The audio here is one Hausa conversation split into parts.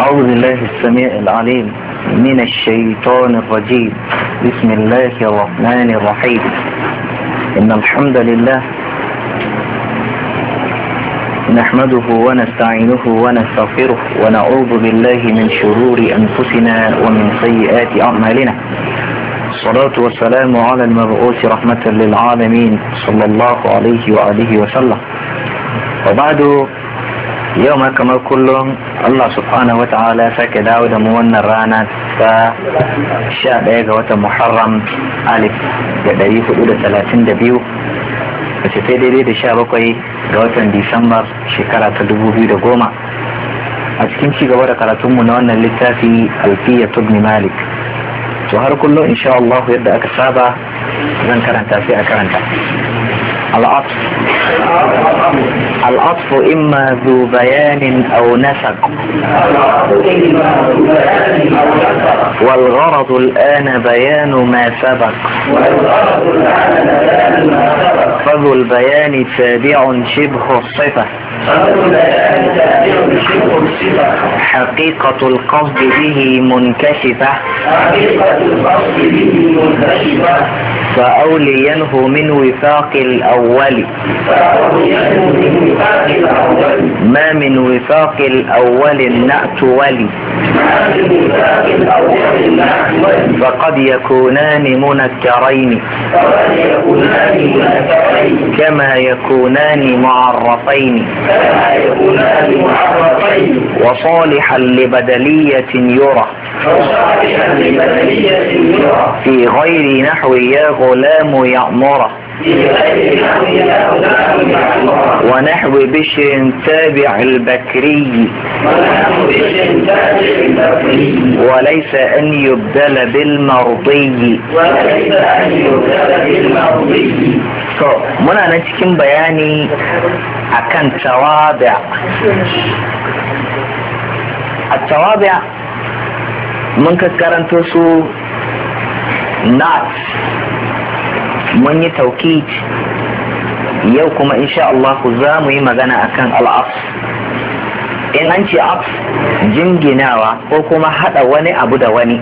أعوذ بالله السميع العليم من الشيطان الرجيم. بسم الله الرحمن الرحيم. إن الحمد لله نحمده ونستعينه ونستغفره ونعوذ بالله من شرور أنفسنا ومن سيئات أعمالنا. الصلاة والسلام على المبعوث رحمة للعالمين صلى الله عليه وآله وسلم. وبعد يوم كما كلهم الله سبحانه وتعالى ساك داود موانا رانا فشاء بيغة وتمحرم ألف جدري حدود 32 wace sai daidai da 17 ga watan Disambar shekara ta 2010 a cikin cigaba da karatunmu na wannan littafi Alfiya ibn Malik. To har kullum insha Allah yadda aka saba zan karanta sai a karanta. العطف إما ذو بيان أو نسق والغرض الآن بيان ما سبق فذو البيان تابع شبه الصفة حقيقة القصد به منكشفة فأولينه من وفاق الأول ما من وفاق الأول النأت ولي فقد يكونان منكرين كما يكونان معرفين وصالحا لبدلية يرى في غير نحو يا غلام يأمره ونحو بشر تابع البكري وليس أن يبدل بالمرضي. muna nan cikin bayani akan tawabi'. التوابع mun karanto su nat, mun yi taukid, yau kuma insha Allah za mu yi magana akan al'af. In an ce af jinginawa ko kuma hada wani abu da wani,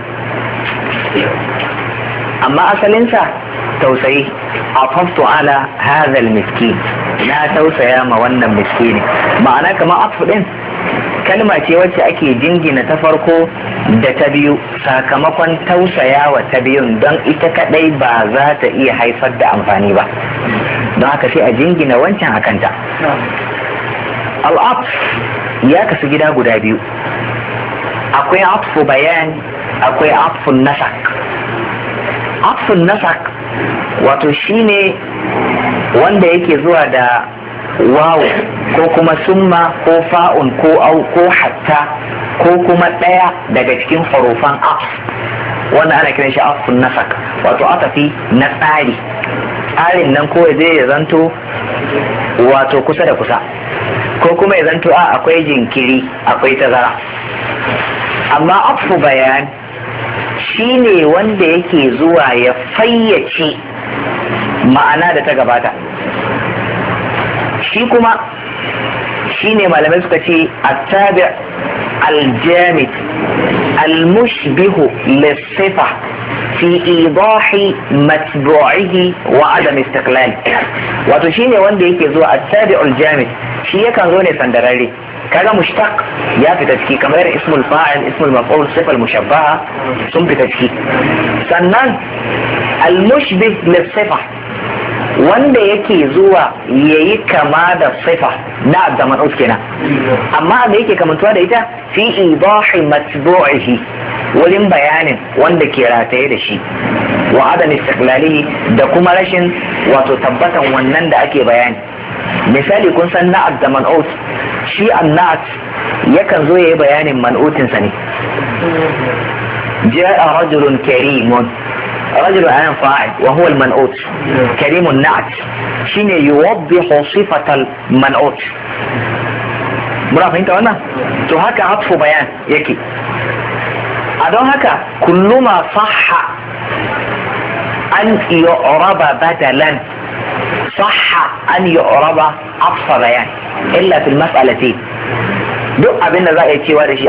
amma asalinsa tausayi. afaftu ala hadha miskin, na tausaya ma wannan miskini. ma'ana kamar af din kalma ce wacce ake jingina ta farko da ta biyu sakamakon tausayawa ta biyun, don ita kadai ba za ta iya haifar da amfani ba, don haka sai a jingina wancan a kanta. al'af ya kasu gida guda biyu, akwai atfu bayan, akwai atfun nasak. atfun nasak wato shine wanda yake zuwa da wawu ko kuma summa ko fa'un ko au ko hatta ko kuma ɗaya daga cikin hurufan af, wannan ana kiran shi afun nasak, wato atafi na tsari. tsarin nan ko zai ya zanto wato kusa da kusa, ko kuma ya zanto akwai jinkiri, akwai tazara. amma afu bayan shine wanda yake zuwa ya fayyace ma'ana da ta gabata. shi kuma shine malamai suka ce attabi aljamid almushbihu lissifa fi idahi matbu'ihi wa adam istiqlal. wato shine wanda yake zuwa attabi aljamid, shi yakan zo ne sandararre. kaga mushtaq ya fita ciki, kamar ismul fa'il, ismul maf'ul, sifal mushabbaha sun fita ciki. sannan almushbih lissifa wanda yake zuwa yayi kama da sifa na da man'ut kenan, amma da yake kamantuwa da ita fi idahi matbu'ihi, wurin bayanin wanda ke rataye da shi, wa adam istiqlalihi, da kuma rashin wato tabbatan wannan da ake bayani. misali kun san na'at da man'ut, shi an-na'at yakan zo yayi bayanin man'utin sa ne. ja'a rajulun karimun, رجل عام فاعل وهو المنعوت، كريم النعت شين يوضح صفة المنعوت. muna fahimta wannan? to haka atfu bayan yake. a don haka kulluma sahha an yu'raba badalan sahha an yu'raba atfa bayan illa fil mas'alati. duk abin da za a yi cewa da shi